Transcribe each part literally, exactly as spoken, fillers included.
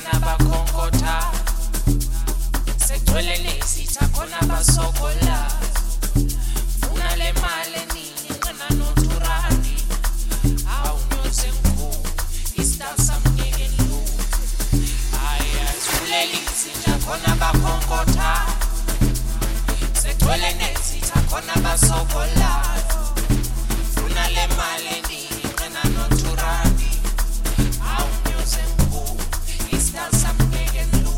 khona bakhonkotha segcwele nesitha khona basokola funa le mali eningi nqena noturandi awunyose ngikhulu isitasa mnyeke lu aya thuleli sinja khona bakhonkotha segcwele nesitha khona basokola funa le mali eningi nqena noturandi awunyose ngikhulu isitasa mnyeke lu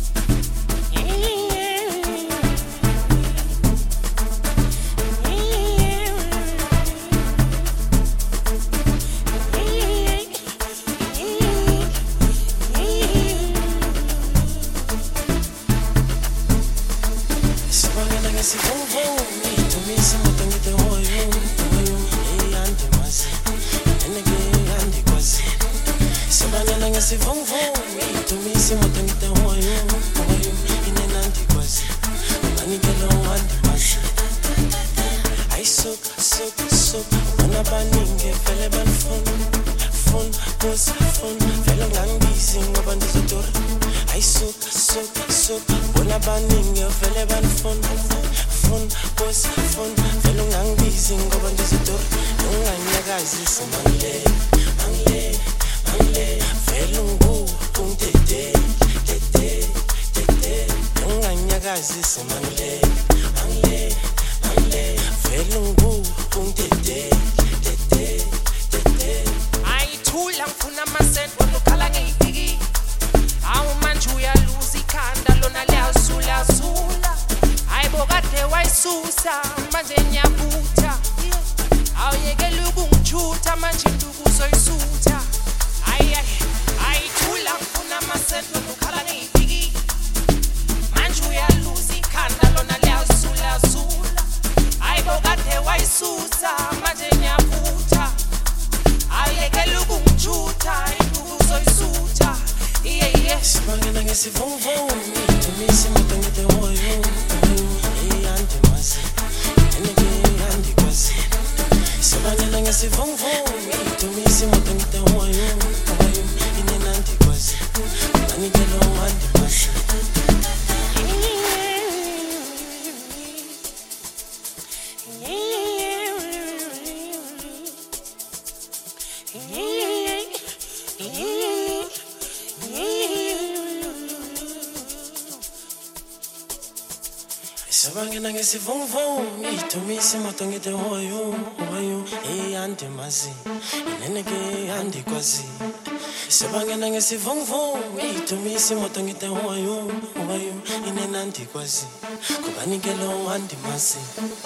Sabangena ngesivunguvungu ngithumisa imoto ngithi hoyo hoyo eyande mazi ineneke yandi kwazi Sabangena ngesivunguvungu ngithumisa imoto ngithi hoyo hoyo inenandi kwazi kubanikelo wandi mazi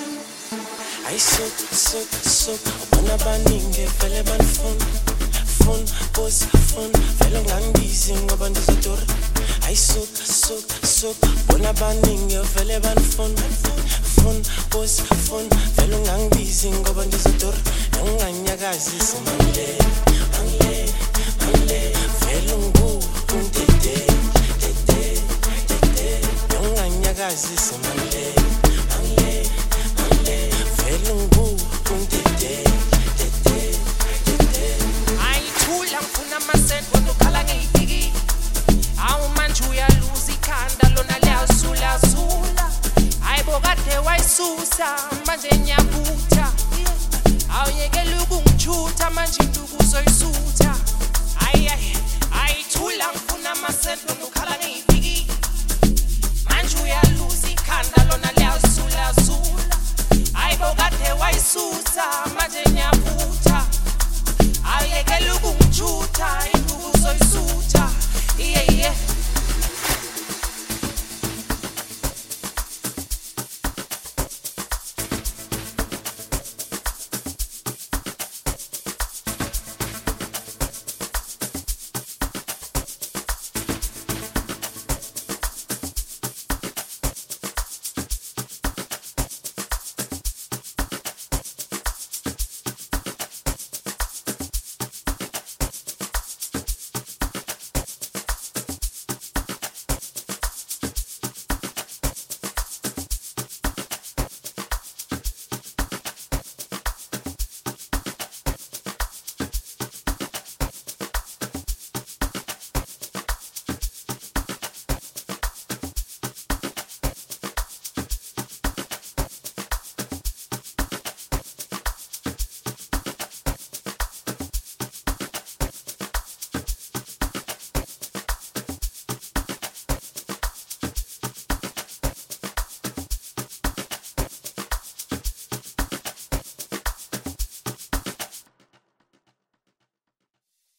I soak soak soak bona baninge vele banifuna fun boss fun vele ngangizi ngoba ndizotora I soak soak soak bona baninge vele banifuna fun boss fun vele ngangizi ngoba ndizotora nganyakazi simangile mangile mangile vele ngu kuntete tete tete nganyakazi simangile mangile mangile vele ngu kuntete tete tete ayithula ngifuna amasent wena ukhala ngiyidiki awu manje uyaluza ikhanda lona liyasula sula ayibo kade wayisusa manje nyabutha awuyekela ukungijutha manje induku uzoyisutha ayi ayi ayithula ngifuna amasent wena ukhala ngiyidiki manje uyaluza ikhanda lona liyasula sula ayibo kade wayisusa